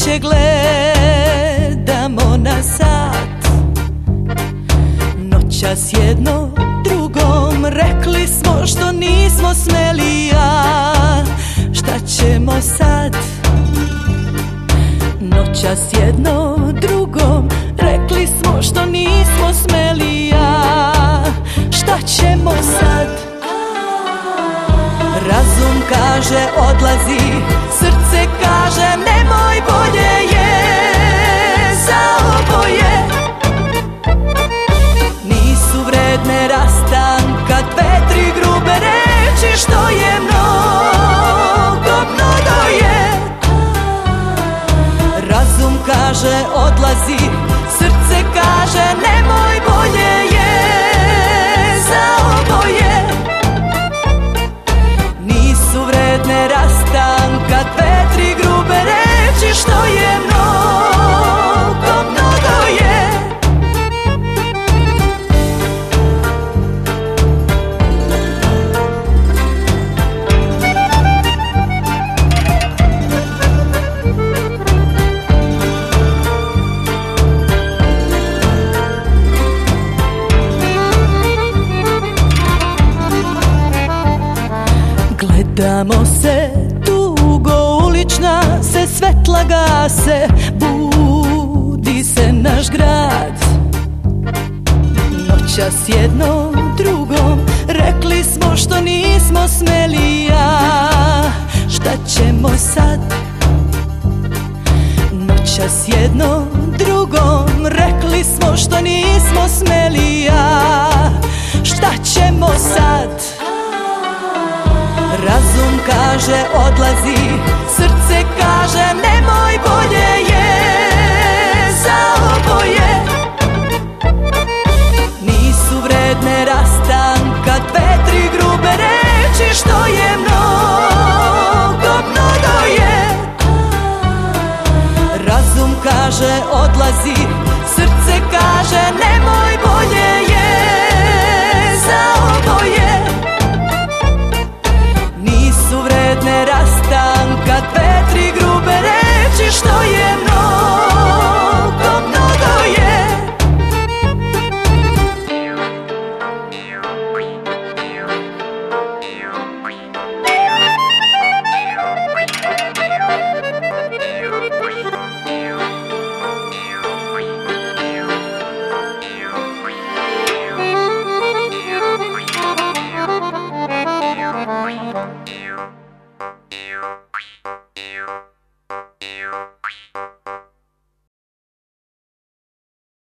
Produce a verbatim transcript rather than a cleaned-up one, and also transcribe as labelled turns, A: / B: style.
A: kuće gledamo na sat. Noćas jedno drugom rekli smo što nismo smeli, a šta ćemo sad? Noćas jedno drugom rekli smo što nismo smeli, a šta ćemo sad? Razum kaže odlazi, srce kaže nemoj, bolje je za oboje. Nisu vredne rastanka dve, tri grube reči, što je mnogo, mnogo je. Razum kaže odlazi, srce kaže nemoj, bolje je za oboje. Nisu vredne rastanka dve, tri grube reči, što je mnogo, mnogo je. Gledamo se dugo, ulična se svetla gase, budi se naš grad. Noćas jedno drugom rekli smo što nismo smeli, a šta ćemo sad? Noćas jedno drugom rekli smo što nismo smeli,